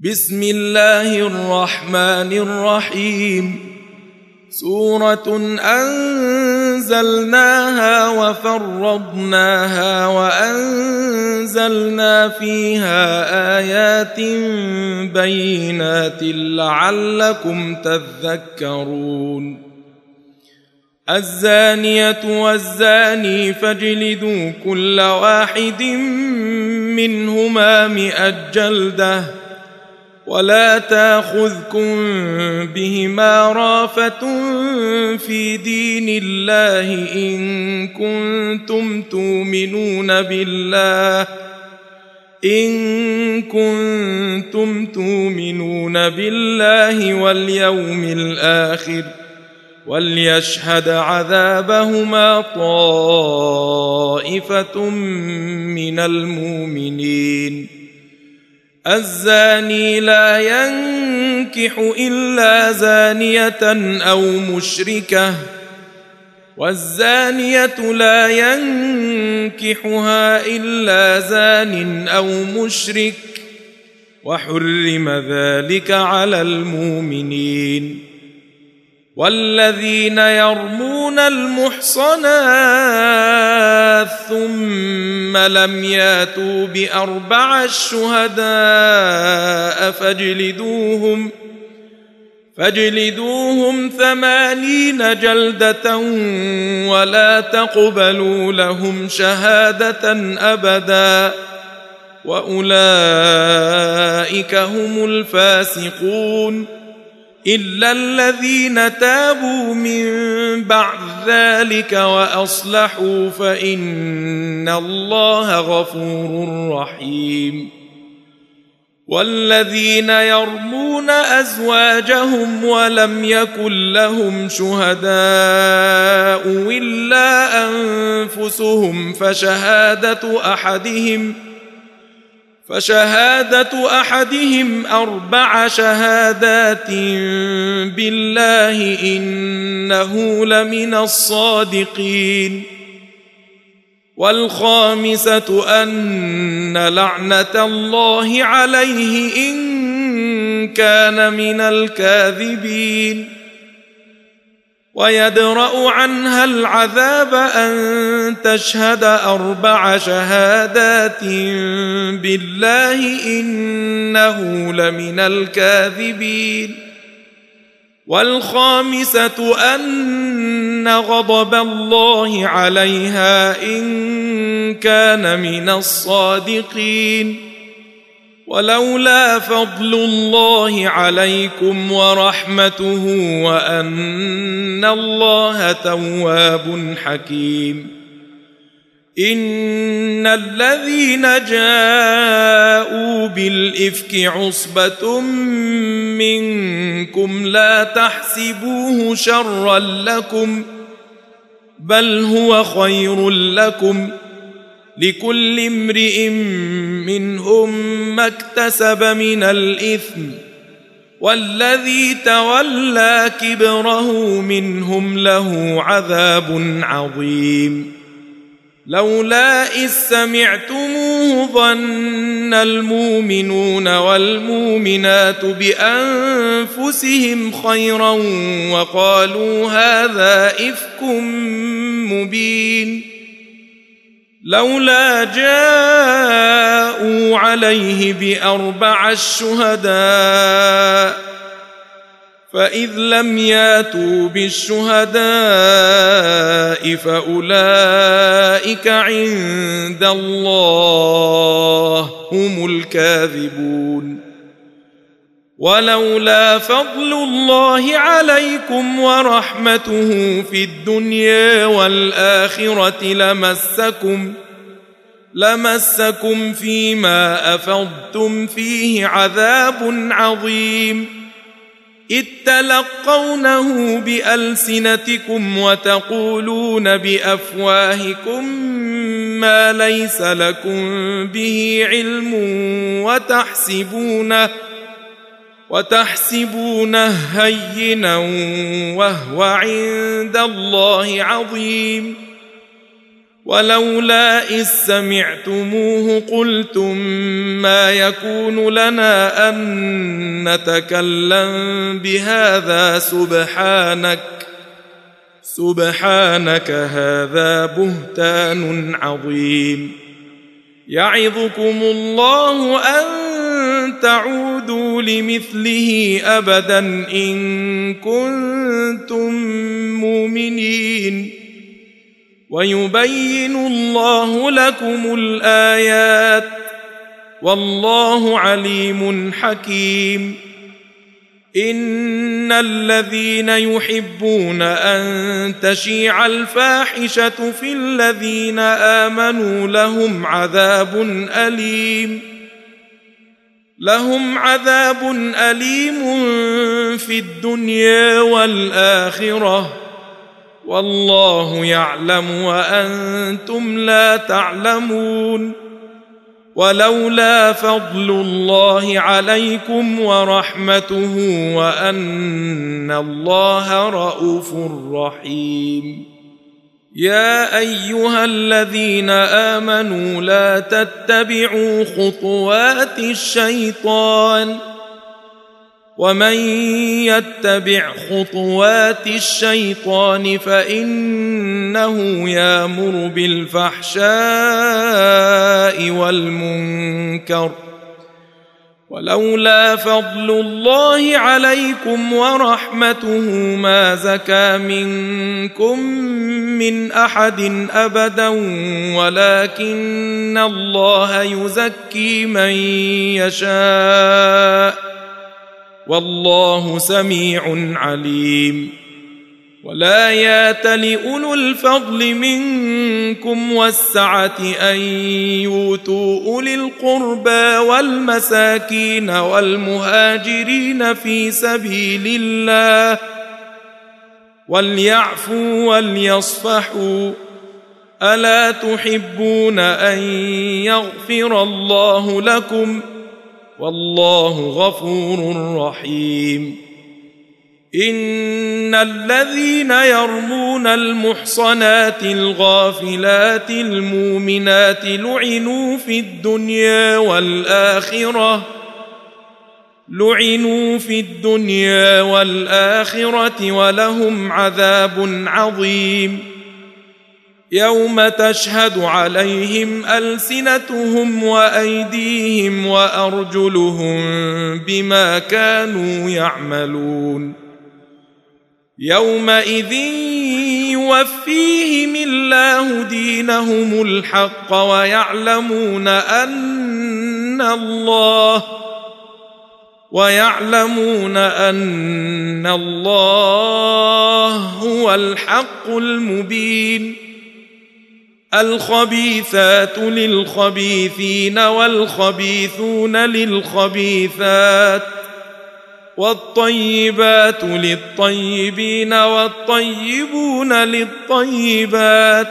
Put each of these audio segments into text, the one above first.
بسم الله الرحمن الرحيم. سورة أنزلناها وفرضناها وأنزلنا فيها آيات بينات لعلكم تذكرون. الزانية والزاني فاجلدوا كل واحد منهما 100 جلدة ولا تأخذكم بهما رافة في دين الله إن كنتم تؤمنون بالله واليوم الآخر وليشهد عذابهما طائفة من المؤمنين. الزاني لا ينكح إلا زانية أو مشركة والزانية لا ينكحها إلا زان أو مشرك وحرم ذلك على المؤمنين. والذين يرمون المحصنات ثم لم ياتوا ب4 شهداء فاجلدوهم 80 جلدة ولا تقبلوا لهم شهادة أبدا وأولئك هم الفاسقون إلا الذين تابوا من بعد ذلك وأصلحوا فإن الله غفور رحيم. والذين يرمون أزواجهم ولم يكن لهم شهداء إلا أنفسهم فشهادة أحدهم 4 شهادات بالله إنه لمن الصادقين. والخامسة أن لعنة الله عليه إن كان من الكاذبين. ويدرأ عنها العذاب أن تشهد 4 شهادات بالله إنه لمن الكاذبين. والخامسة أن غضب الله عليها إن كان من الصادقين. ولولا فضل الله عليكم ورحمته وأن الله تواب حكيم. إن الذين جاءوا بالإفك عصبة منكم لا تحسبوه شرا لكم بل هو خير لكم لكل امرئ منهم ما اكتسب من الإثم والذي تولى كبره منهم له عذاب عظيم. لولا إذ سمعتموه ظن المؤمنون والمؤمنات بأنفسهم خيرا وقالوا هذا إفك مبين. لولا جاءوا عليه ب4 شهداء فإذ لم ياتوا بالشهداء فأولئك عند الله هم الكاذبون. ولولا فضل الله عليكم ورحمته في الدنيا والآخرة لمسكم فيما أفضتم فيه عذاب عظيم. إذ تلقونه بألسنتكم وتقولون بأفواهكم ما ليس لكم به علم وتحسبونه هينا وهو عند الله عظيم. ولولا إذ سمعتموه قلتم ما يكون لنا أن نتكلم بهذا سبحانك هذا بهتان عظيم يعظكم الله أن تعودوا لمثله أبدا إن كنتم مؤمنين ويبين الله لكم الآيات والله عليم حكيم إن الذين يحبون أن تشيع الفاحشة في الذين آمنوا لهم عذاب أليم في الدنيا والآخرة والله يعلم وأنتم لا تعلمون ولولا فضل الله عليكم ورحمته وأن الله رءوف رحيم يا أيها الذين آمنوا لا تتبعوا خطوات الشيطان ومن يتبع خطوات الشيطان فإنه يأمر بالفحشاء والمنكر ولولا فضل الله عليكم ورحمته ما زكى منكم من أحد أبدا ولكن الله يزكي من يشاء والله سميع عليم ولا يأتل أولو الفضل منكم والسعة أن يؤتوا أولي القربى والمساكين والمهاجرين في سبيل الله وليعفوا وليصفحوا ألا تحبون أن يغفر الله لكم والله غفور رحيم إن الذين يرمون المحصنات الغافلات المؤمنات لعنوا في الدنيا والآخرة ولهم عذاب عظيم يوم تشهد عليهم ألسنتهم وأيديهم وأرجلهم بما كانوا يعملون يومئذ يوفيهم الله دينهم الحق ويعلمون أن الله هو الحق المبين الخبيثات للخبيثين والخبيثون للخبيثات والطيبات للطيبين والطيبون للطيبات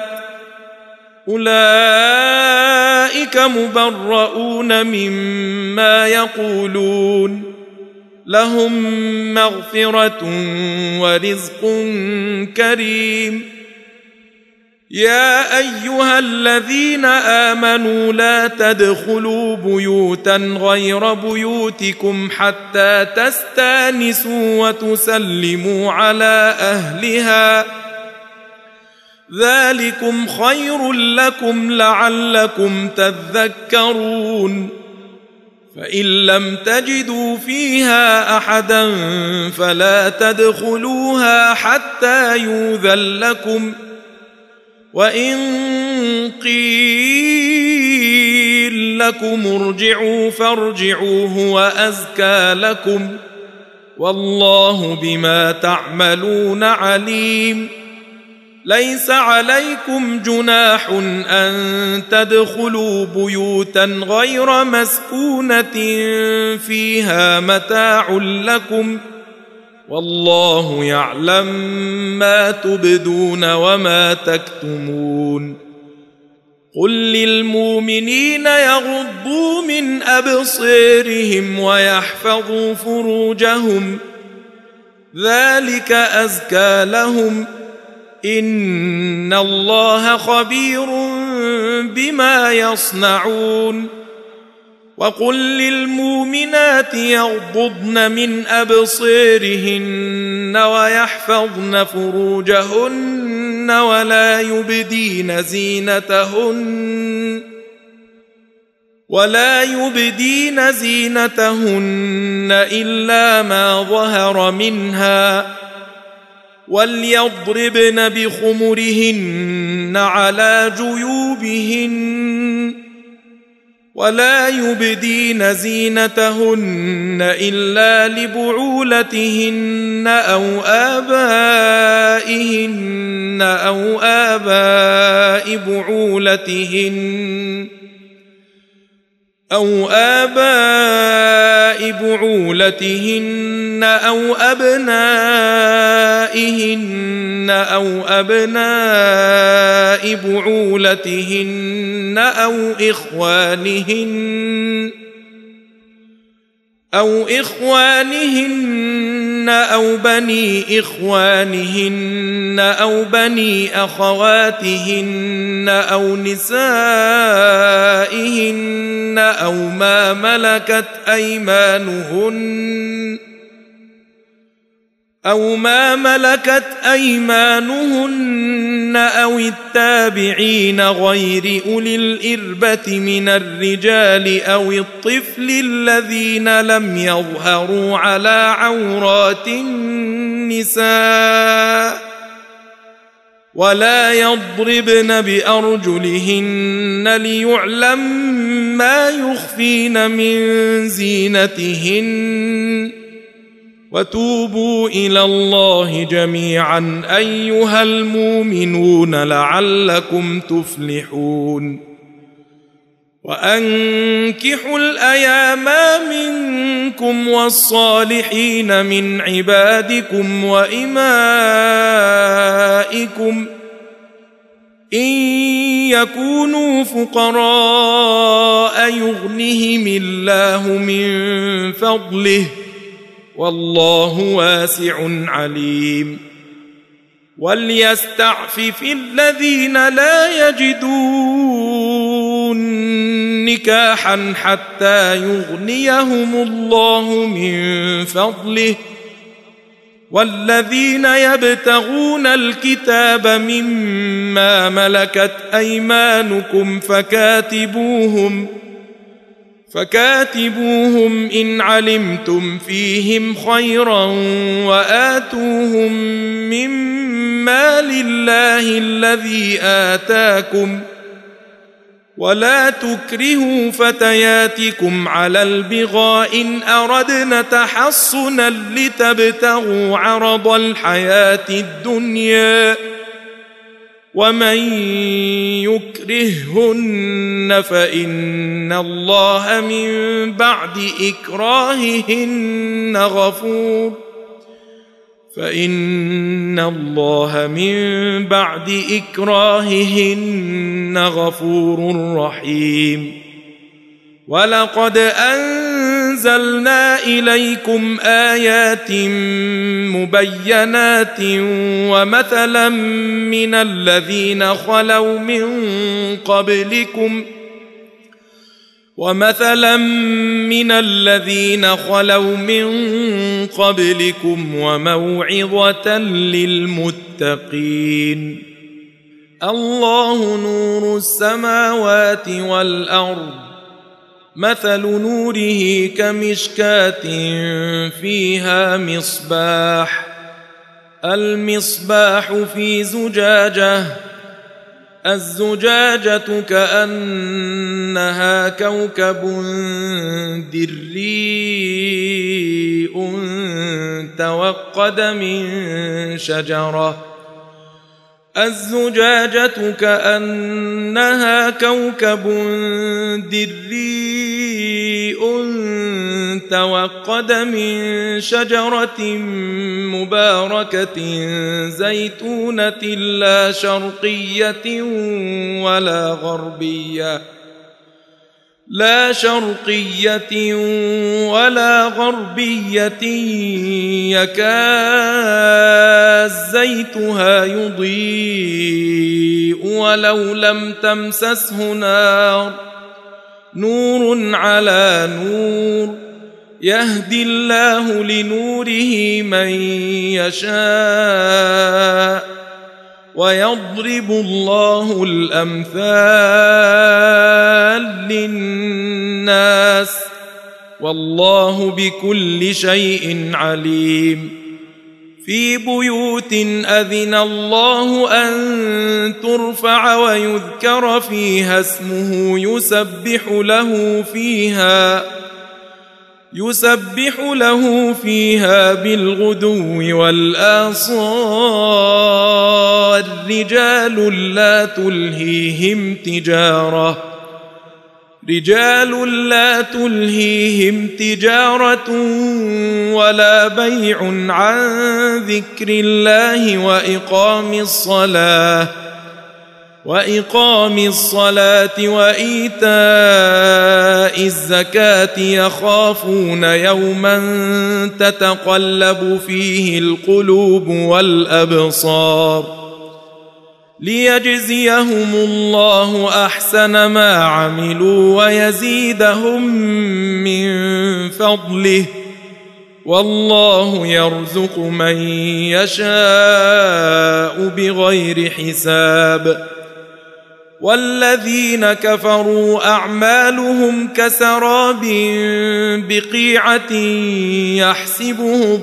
أولئك مبرؤون مما يقولون لهم مغفرة ورزق كريم يا أيها الذين آمنوا لا تدخلوا بيوتا غير بيوتكم حتى تستانسوا وتسلموا على أهلها ذلكم خير لكم لعلكم تذكرون فإن لم تجدوا فيها أحدا فلا تدخلوها حتى يؤذن لكم وإن قيل لكم ارجعوا فارجعوا هو أزكى لكم والله بما تعملون عليم ليس عليكم جناح أن تدخلوا بيوتا غير مسكونة فيها متاع لكم والله يعلم ما تبدون وما تكتمون قل للمؤمنين يغضوا من أبصارهم ويحفظوا فروجهم ذلك أزكى لهم إن الله خبير بما يصنعون وقل للمؤمنات يغضضن من أبصارهن ويحفظن فروجهن ولا يبدين زينتهن إلا ما ظهر منها وليضربن بخمرهن على جيوبهن ولا يبدين زينتهن إلا لبعولتهن أو آباء بعولتهن أو أبنائهن أو أبناء بعولتهن أو إخوانهن أو بني إخوانهن أو بني أخواتهن أو نسائهن أو ما ملكت أيمانهن أو التابعين غير أولي الإربة من الرجال أو الطفل الذين لم يظهروا على عورات النساء ولا يضربن بأرجلهن ليعلم ما يخفين من زينتهن وتوبوا إلى الله جميعا أيها المؤمنون لعلكم تفلحون وأنكحوا الأيام منكم والصالحين من عبادكم وإمائكم إن يكونوا فقراء يغنهم الله من فضله والله واسع عليم وليستعفف الذين لا يجدون نكاحا حتى يغنيهم الله من فضله والذين يبتغون الكتاب مما ملكت أيمانكم فكاتبوهم إن علمتم فيهم خيرا وآتوهم مما لله الذي آتاكم ولا تكرهوا فتياتكم على البغاء إن أردنا تحصنا لتبتغوا عرض الحياة الدنيا ومن يكرههن فإن الله من بعد إكراههن غفور رحيم ولقد أنزلنا إليكم آيات مبينات ومثلا من الذين خلوا من قبلكم وموعظة للمتقين الله نور السماوات والأرض مثل نوره كمشكاة فيها مصباح المصباح في زجاجة الزجاجة كأنها كوكب دري توقد من شجرة مباركة زيتونة لا شرقية ولا غربية لا شرقية ولا غربية يكاد زيتها يضيء ولو لم تمسسه نار نور على نور يهدي الله لنوره من يشاء ويضرب الله الأمثال للناس والله بكل شيء عليم في بيوت أذن الله أن ترفع ويذكر فيها اسمه يسبح له فيها بالغدو والآصال رجال لا تلهيهم تجارة ولا بيع عن ذكر الله وإقام الصلاة وإيتاء الزكاة يخافون يوما تتقلب فيه القلوب والأبصار ليجزيهم الله أحسن ما عملوا ويزيدهم من فضله والله يرزق من يشاء بغير حساب والذين كفروا أعمالهم كسراب بقيعة يحسبه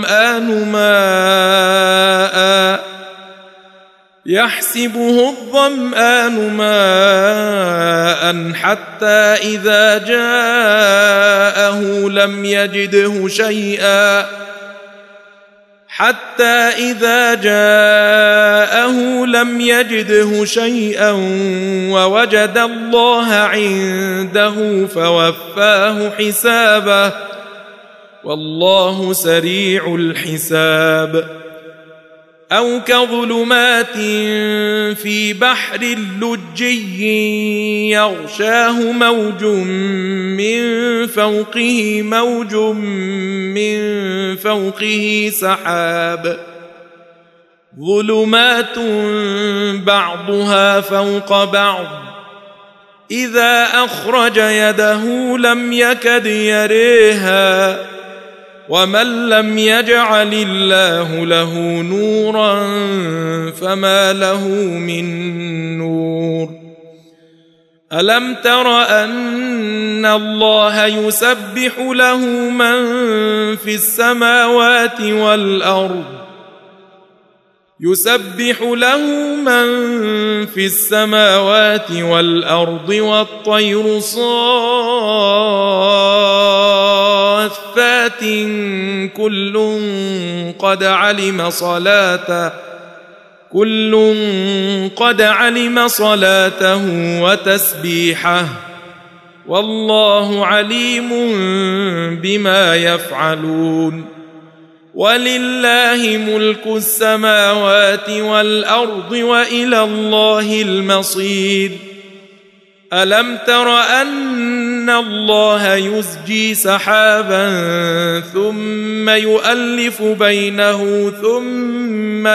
الظمآن ماء حتى إذا جاءه لم يجده شيئا ووجد الله عنده فوفاه حسابه والله سريع الحساب أو كظلمات في بحر لجي يغشاه موج من فوقه سحاب ظلمات بعضها فوق بعض إذا أخرج يده لم يكد يريها ومن لم يجعل الله له نورا فما له من نور ألم تر أن الله يسبح له من في السماوات والأرض والطير صافات كل قد علم صلاته وتسبيحه والله عليم بما يفعلون ولله ملك السماوات والأرض وإلى الله المصير ألم تر أن الله يزجي سحابا ثم يؤلف بينه ثم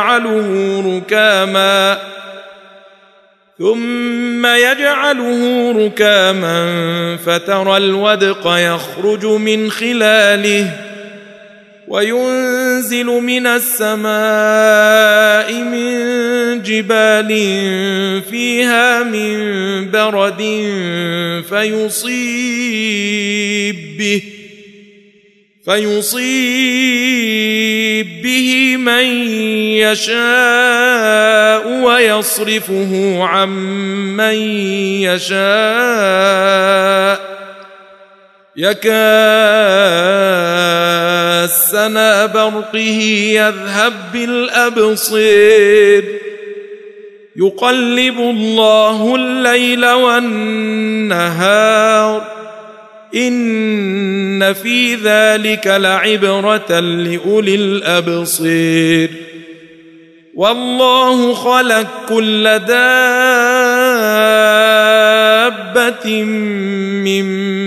يجعله ركاما فترى الودق يخرج من خلاله وينزل من السماء من جبال فيها من برد فيصيب به من يشاء ويصرفه عن من يشاء يكاد سنا برقه يذهب بالأبصير يقلب الله الليل والنهار إن في ذلك لعبرة لأولي الأبصير والله خلق كل دابة دابة من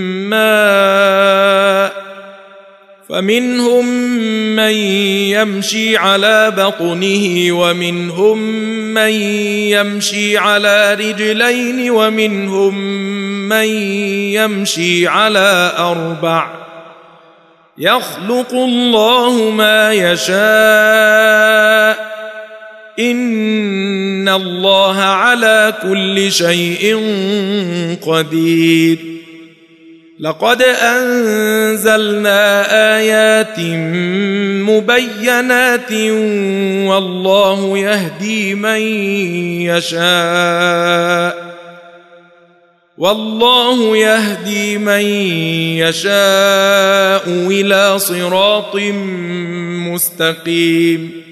ماء فمنهم من يمشي على بطنه ومنهم من يمشي على رجلين ومنهم من يمشي على 4 يخلق الله ما يشاء إن الله على كل شيء قدير لقد أنزلنا آيات مبينات والله يهدي من يشاء إلى صراط مستقيم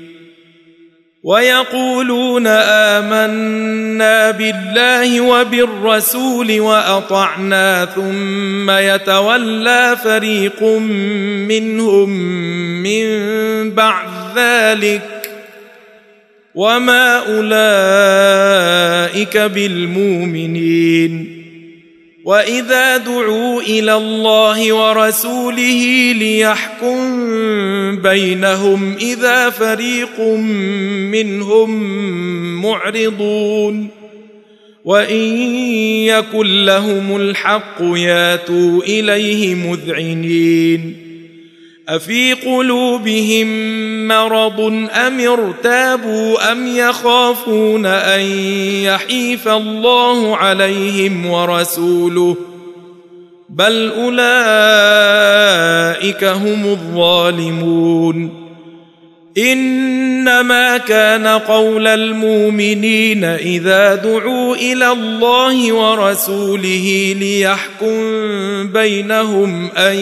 ويقولون آمنا بالله وبالرسول وأطعنا ثم يتولى فريق منهم من بعد ذلك وما أولئك بالمؤمنين وإذا دعوا إلى الله ورسوله ليحكم بينهم إذا فريق منهم معرضون وإن يكن لهم الحق ياتوا إليه مذعنين أفي قلوبهم مرض أم ارتابوا أم يخافون أن يحيف الله عليهم ورسوله بل أولئك هم الظالمون إنما كان قول المؤمنين إذا دعوا إلى الله ورسوله ليحكم بينهم أن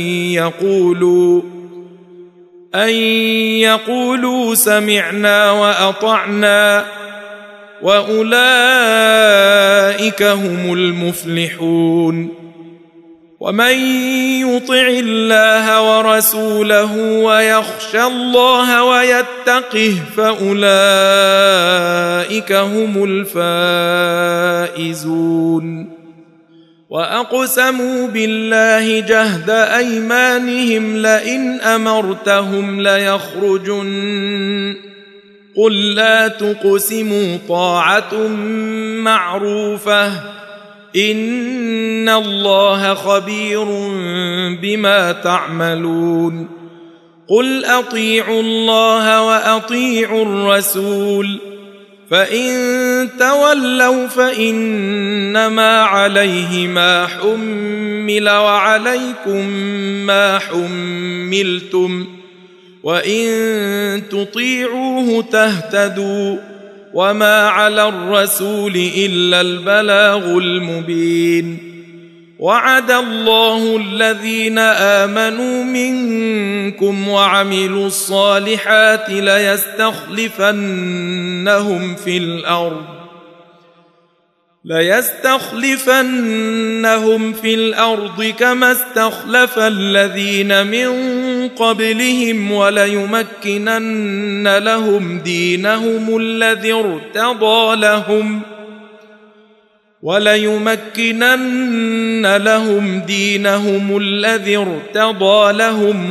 يقولوا سمعنا وأطعنا وأولئك هم المفلحون ومن يطع الله ورسوله ويخشى الله ويتقه فأولئك هم الفائزون وأقسموا بالله جهد أيمانهم لئن أمرتهم ليخرجن قل لا تقسموا طاعة معروفة إن الله خبير بما تعملون قل أطيعوا الله وأطيعوا الرسول فإن تولوا فإنما عليه ما حمل وعليكم ما حملتم وإن تطيعوه تهتدوا وما على الرسول إلا البلاغ المبين وعد الله الذين آمنوا منكم وعملوا الصالحات ليستخلفنهم في الأرض كما استخلف الذين من قبلهم وليمكنن لهم دينهم الذي ارتضى لهم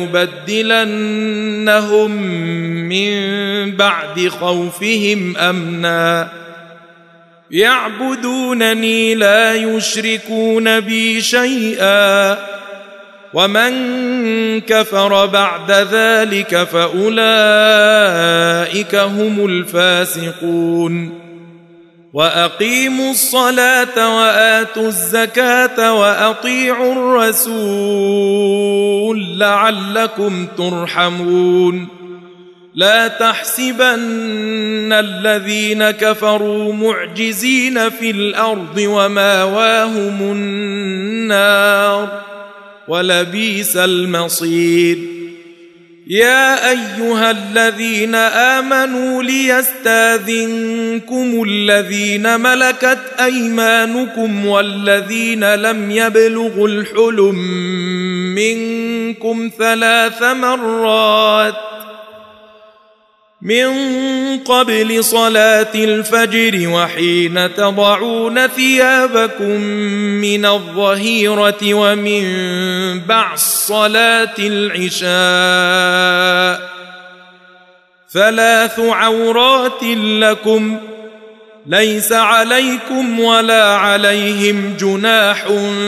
وليبدلنهم من بعد خوفهم أمنا يعبدونني لا يشركون بي شيئا ومن كفر بعد ذلك فأولئك هم الفاسقون وأقيموا الصلاة وآتوا الزكاة وأطيعوا الرسول لعلكم ترحمون لا تحسبن الذين كفروا معجزين في الأرض وماواهم النار ولبئس المصير يا أيها الذين آمنوا ليستاذنكم الذين ملكت أيمانكم والذين لم يبلغوا الحلم منكم 3 مرات من قبل صلاة الفجر وحين تضعون ثيابكم من الظهيرة ومن بعد صلاة العشاء 3 عورات لكم ليس عليكم ولا عليهم جناح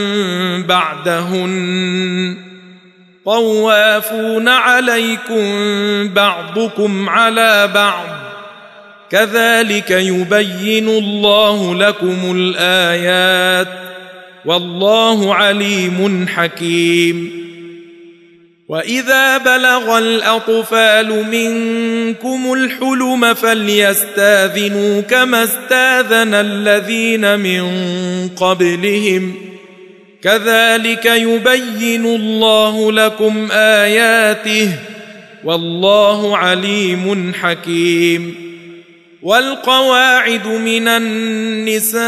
بعدهن طوافون عليكم بعضكم على بعض كذلك يبين الله لكم الآيات والله عليم حكيم وإذا بلغ الأطفال منكم الحلم فليستاذنوا كما استاذن الذين من قبلهم كذلك يبين الله لكم آياته والله عليم حكيم والقواعد من النساء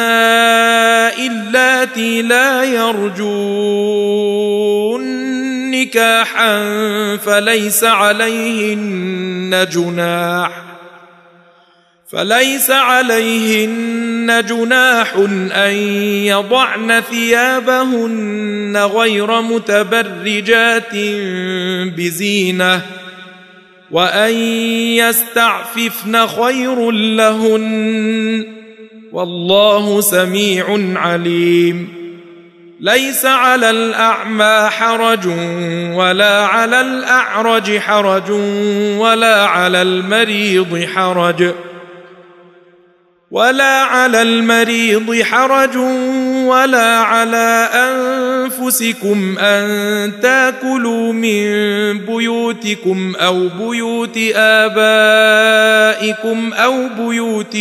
اللاتي لا يرجون نكاحا فليس عليهن جناح أن يضعن ثيابهن غير متبرجات بزينة وأن يستعففن خير لهن والله سميع عليم ليس على الأعمى حرج ولا على الأعرج حرج ولا على المريض حرج ولا على أنفسكم أن تأكلوا من بيوتكم أو بيوت آبائكم أو بيوت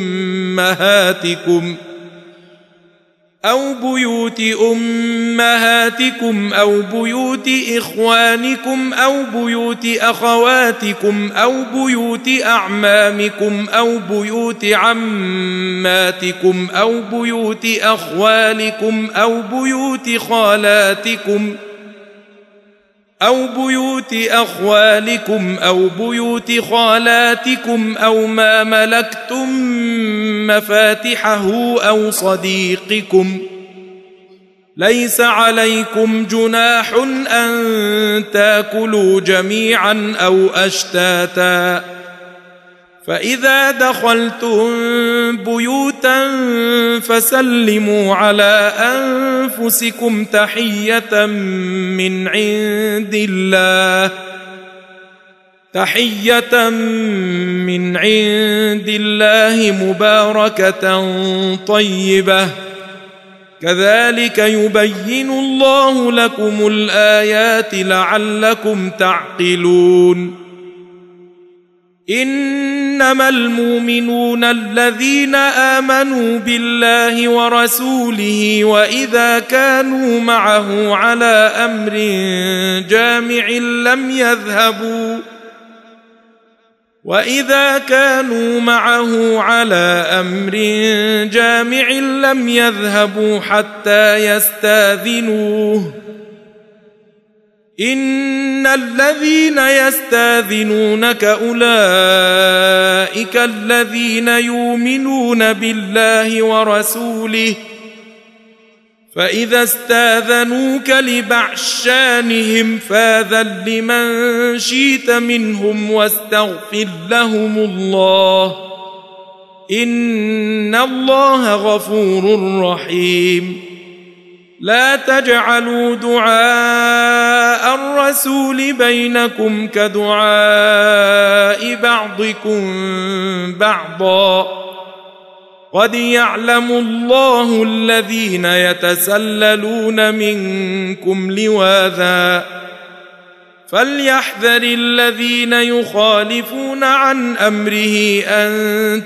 أمهاتكم أو بيوت إخوانكم أو بيوت أخواتكم أو بيوت أعمامكم أو بيوت عماتكم أو بيوت أخوالكم أو بيوت خالاتكم أو بيوت أخوالكم أو بيوت خالاتكم أو ما ملكتم مفاتحه أو صديقكم ليس عليكم جناح أن تأكلوا جميعا أو أشتاتا فإذا دخلتم بيوتا فسلموا على أنفسكم تحية من عند الله مباركة طيبة كذلك يبين الله لكم الآيات لعلكم تعقلون إنما المؤمنون الذين آمنوا بالله ورسوله وإذا كانوا معه على أمر جامع لم يذهبوا حتى يستاذنوه إن الذين يستاذنونك أولئك الذين يؤمنون بالله ورسوله فإذا استاذنوك لبعض شأنهم فاذن لمن شئت منهم واستغفر لهم الله إن الله غفور رحيم لا تجعلوا دعاء الرسول بينكم كدعاء بعضكم بعضا قد يعلم الله الذين يتسللون منكم لواذا فليحذر الذين يخالفون عن أمره أن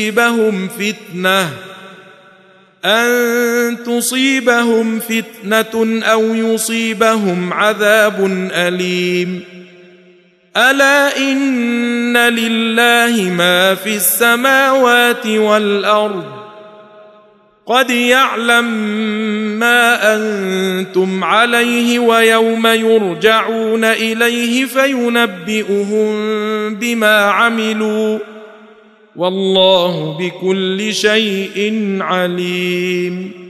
تصيبهم فتنة أو يصيبهم عذاب أليم ألا إن لله ما في السماوات والأرض قد يعلم ما أنتم عليه ويوم يرجعون إليه فينبئهم بما عملوا والله بكل شيء عليم.